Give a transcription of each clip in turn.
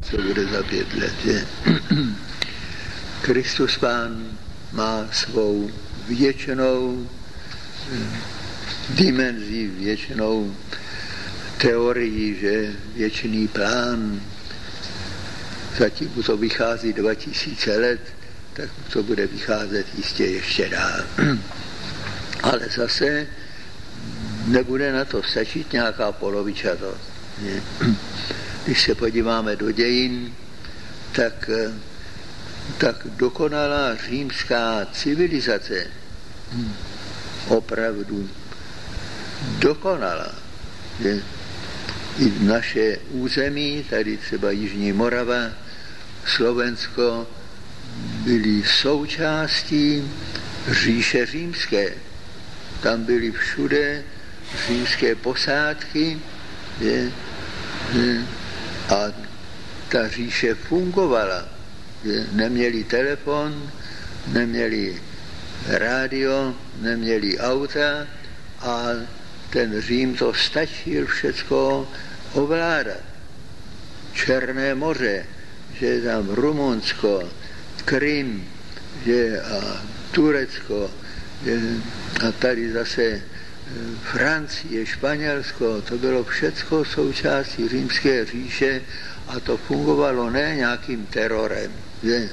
co bude za 5 let. Že? Kristus Pán má svou věčnou dimenzí, věčnou teorii, že věčný plán, zatím mu to vychází 2000 let, tak mu to bude vycházet jistě ještě dál. Ale zase nebude na to stačit nějaká polovičatost. Když se podíváme do dějin, tak dokonalá římská civilizace, opravdu dokonalá. Že? I naše území, tady třeba Jižní Morava, Slovensko, byly součástí říše římské. Tam byly všude římské posádky, že? A ta říše fungovala. Že? Neměli telefon, neměli rádio, neměli auta a ten Řím to stačil všecko ovládat. Černé moře, že tam Rumunsko, Krym, že a Turecko, že, a tady zase Francie, Španělsko, to bylo všecko součástí římské říše a to fungovalo ne nějakým terorem. Že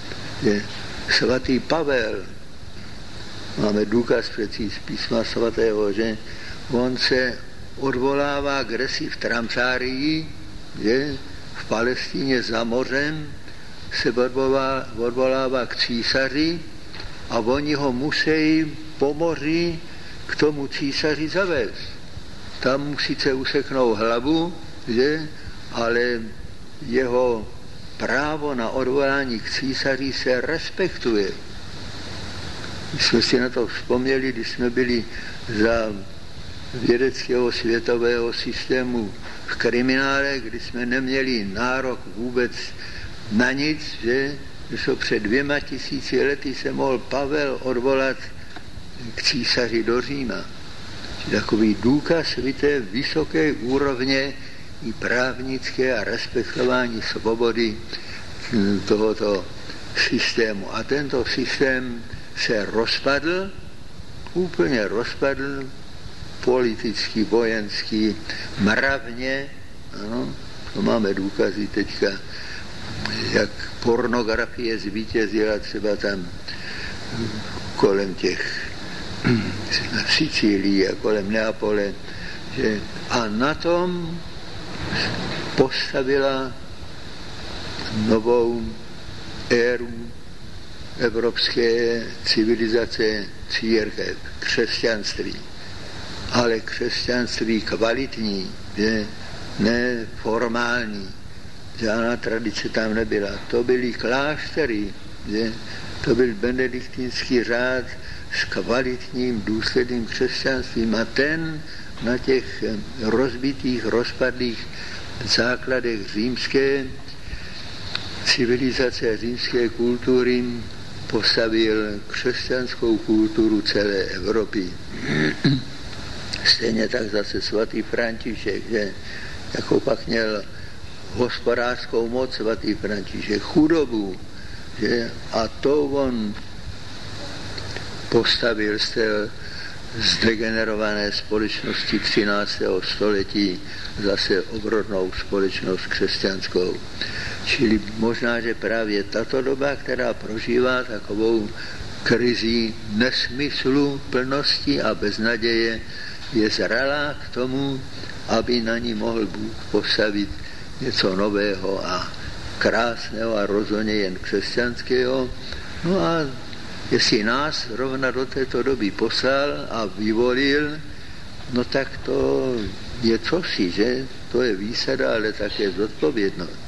svatý Pavel, máme důkaz přeci z písma svatého, že on se odvolává kdesi v Transárii, že v Palestíně za mořem se odvolává k císaři a oni ho musí po moři k tomu císaři zavést. Tam mu sice useknou hlavu, že, ale jeho právo na odvolání k císaři se respektuje. My jsme si na to vzpomněli, když jsme byli za vědeckého světového systému v kriminále, kdy jsme neměli nárok vůbec na nic, že před 2000 lety se mohl Pavel odvolat k císaři do Říma. Takový důkaz té vysoké úrovně i právnické a respektování svobody tohoto systému. A tento systém se rozpadl, úplně rozpadl, politicky, vojenský, mravně, ano, to máme důkazy teďka, jak pornografie zvítězila třeba tam kolem těch Sicílii a kolem Neapole, že a na tom postavila novou éru evropské civilizace, církev, křesťanství. Ale křesťanství kvalitní, ne formální. Žádná tradice tam nebyla. To byly kláštery, to byl benediktínský řád s kvalitním, důsledným křesťanstvím a ten na těch rozbitých, rozpadlých základech římské civilizace, římské kultury postavil křesťanskou kulturu celé Evropy. Stejně tak zase svatý František, že jako pak měl hospodářskou moc svatý František, chudobu, že, a to on postavil z té zdegenerované společnosti 13. století zase obrodnou společnost křesťanskou. Čili možná, že právě tato doba, která prožívá takovou krizi nesmyslu, plnosti a beznaděje, je zralá k tomu, aby na ní mohl Bůh postavit něco nového a krásného a rozhodně jen křesťanského. No a jestli nás rovna do této doby poslal a vyvolil, no tak to je cosi, že? To je výsada, ale také zodpovědnost.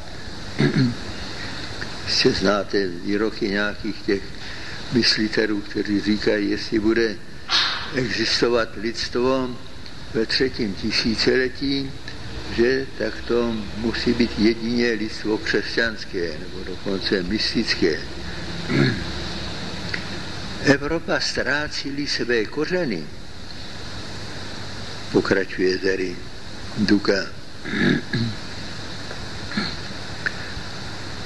Ještě znáte výroky nějakých těch myslitelů, kteří říkají, jestli bude existovat lidstvo ve 3. tisíciletí, že tak to musí být jedině lidstvo křesťanské, nebo dokonce mystické. Evropa ztrácí své kořeny, pokračuje tady Duka.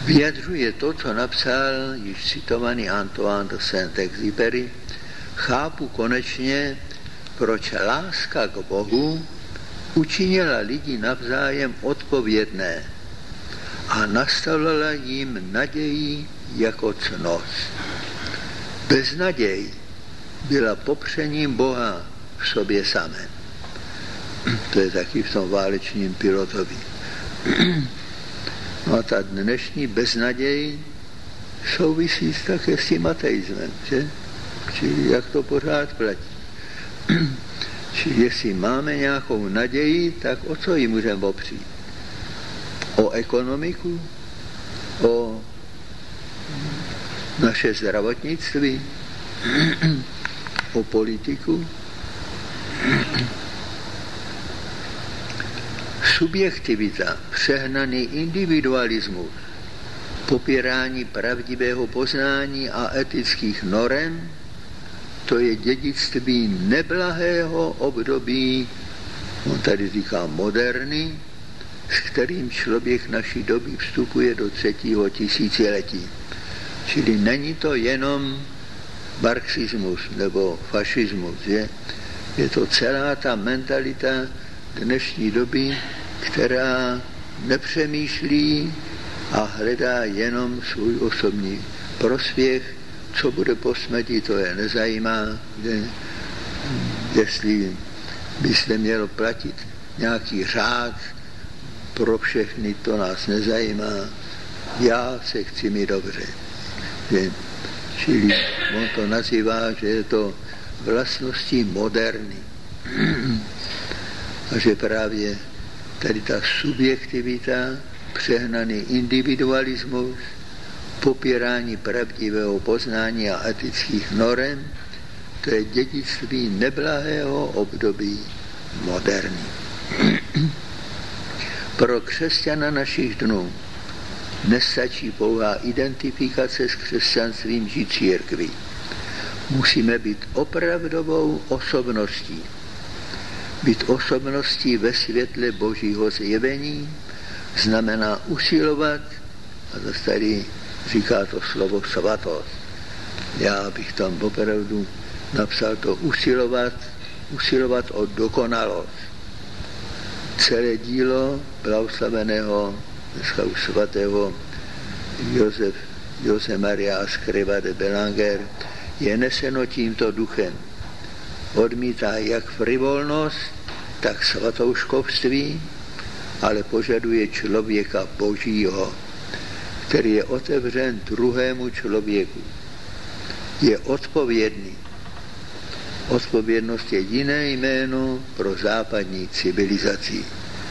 vyjadřuje to, co napsal již citovaný Antoine de Saint-Exupéry. Chápu konečně, proč láska k Bohu učinila lidi navzájem odpovědné a nastavila jim naději jako cnost. Beznaděj byla popřením Boha v sobě samém. To je taky v tom válečním pilotovi. No a ta dnešní beznaděj souvisí také s tím ateismem, že? Čili jak to pořád platí. Čili jestli máme nějakou naději, tak o co ji můžeme opřít? O ekonomiku? O naše zdravotnictví? O politiku? Subjektivita, přehnaný individualismus, popírání pravdivého poznání a etických norem, to je dědictví neblahého období, on tady říká moderny, s kterým člověk naší doby vstupuje do 3. tisíciletí. Čili není to jenom marxismus nebo fašismus, že? Je to celá ta mentalita dnešní doby, která nepřemýšlí a hledá jenom svůj osobní prospěch. Co bude po smrti, to je nezajímá. Jestli by se mělo platit nějaký řád pro všechny, to nás nezajímá. Já se chci mít dobře. Čili on to nazývá, že je to vlastností moderny. A že právě tady ta subjektivita, přehnaný individualismus, popírání pravdivého poznání a etických norem, to je dědictví neblahého období moderní. Pro křesťana našich dnů nestačí pouhá identifikace s křesťanstvím či církví. Musíme být opravdovou osobností. Být osobností ve světle Božího zjevení znamená usilovat, a zase tady říká to slovo svatost. Já bych tam opravdu napsal to usilovat o dokonalost. Celé dílo blahoslaveného, dneska už svatého Jose Maria Escrivá de Belanger je neseno tímto duchem. Odmítá jak frivolnost, tak svatouškovství, ale požaduje člověka Božího, který je otevřen druhému člověku. Je odpovědný. Odpovědnost je jiné jméno pro západní civilizaci.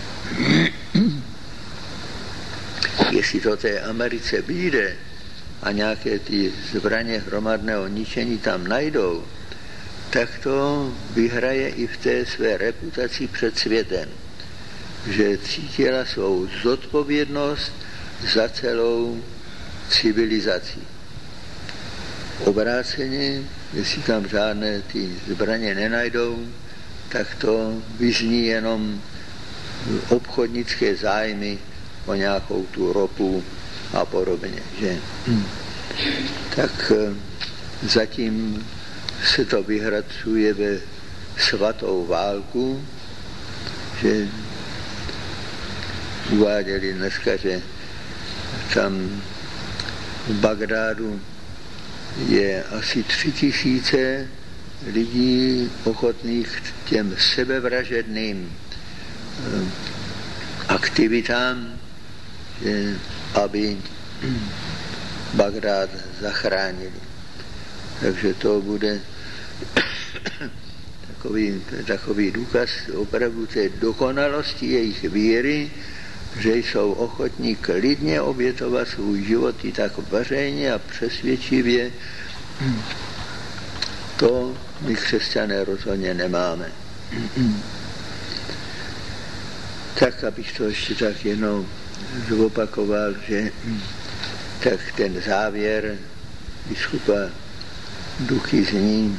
Jestli to té Americe vyjde a nějaké ty zbraně hromadného ničení tam najdou, tak to vyhraje i v té své reputaci před světem, že cítila svou zodpovědnost za celou civilizaci. Obráceně, jestli tam žádné ty zbraně nenajdou, tak to vyzní jenom obchodnické zájmy o nějakou tu ropu a podobně. Že? Tak zatím se to vyhracuje ve svatou válku, že uváděli dneska, že tam v Bagdádu je asi 3000 lidí ochotných k těm sebevražedným aktivitám, aby Bagdád zachránili. Takže to bude takový důkaz opravdu té dokonalosti jejich víry, že jsou ochotní klidně obětovat svůj život i tak veřejně a přesvědčivě. To my křesťané rozhodně nemáme. Tak, abych to ještě tak jenom zopakoval, že tak ten závěr biskupa Duchy zní: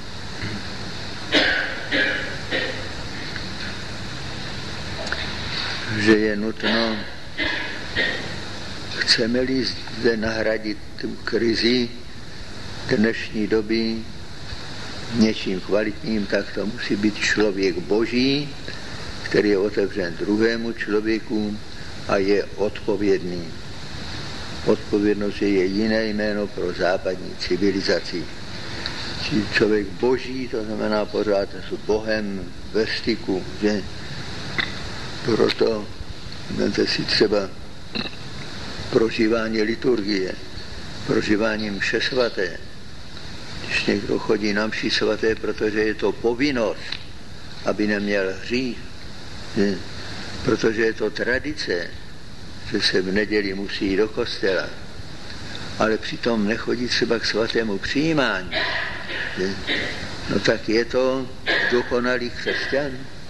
že je nutno, chceme-li zde nahradit tu krizi dnešní doby něčím kvalitním, tak to musí být člověk boží, který je otevřen druhému člověku a je odpovědný. Odpovědnost je jiné jméno pro západní civilizaci. Čili člověk boží, to znamená pořád s Bohem ve styku, že? Proto vemte si třeba prožívání liturgie, prožívání mše svaté. Když někdo chodí na mši svaté, protože je to povinnost, aby neměl hřích, že? Protože je to tradice, že se v neděli musí jít do kostela, ale přitom nechodí třeba k svatému přijímání, že? No tak je to dokonalý křesťan.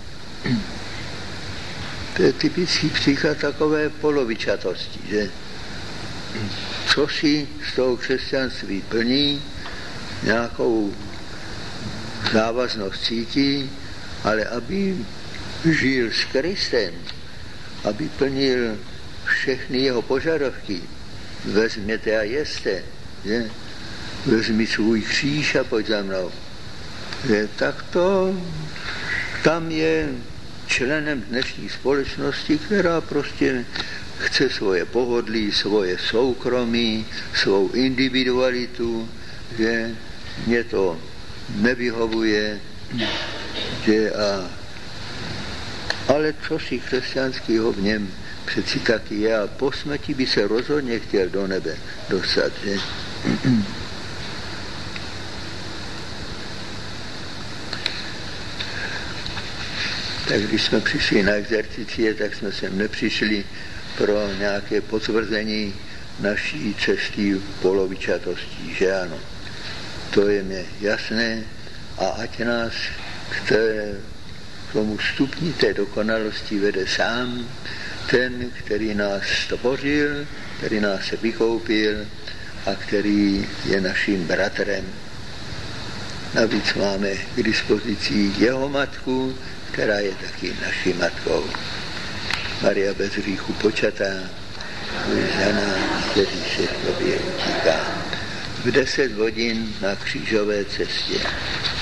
To je typický příklad takové polovičatosti, že co si z toho křesťanství plní, nějakou závaznost cítí, ale aby žil s Kristem, aby plnil všechny jeho požadavky, vezměte a jeste, že? Vezmi svůj kříž a pojď za mnou. Že? Tak to tam je členem dnešní společnosti, která prostě chce svoje pohodlí, svoje soukromí, svou individualitu, že mě to nevyhovuje, že ale co si křesťanského v něm přeci taky je a po smrti by se rozhodně chtěl do nebe dostat, že? Tak když jsme přišli na exercicie, tak jsme sem nepřišli pro nějaké potvrzení naší cesty polovičatosti, že ano. To je mi jasné a ať nás k tomu stupni té dokonalosti vede sám ten, který nás stvořil, který nás vykoupil a který je naším bratrem. Navíc máme k dispozici jeho matku, která je taky naší matkou. Maria bez hříchu počatá, za nás, který se k tobě utíká. V 10 hodin na křížové cestě.